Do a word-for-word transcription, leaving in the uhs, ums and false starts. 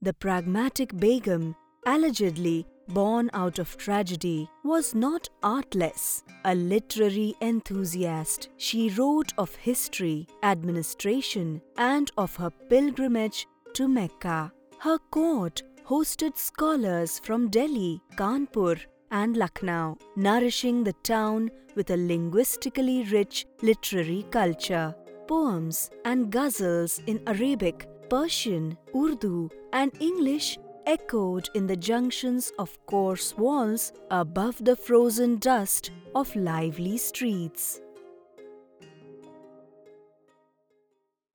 The pragmatic Begum, allegedly born out of tragedy, was not artless. A literary enthusiast, she wrote of history, administration, and of her pilgrimage to Mecca. Her court hosted scholars from Delhi, Kanpur, and Lucknow, nourishing the town with a linguistically rich literary culture. Poems and ghazals in Arabic, Persian, Urdu, and English echoed in the junctions of coarse walls above the frozen dust of lively streets.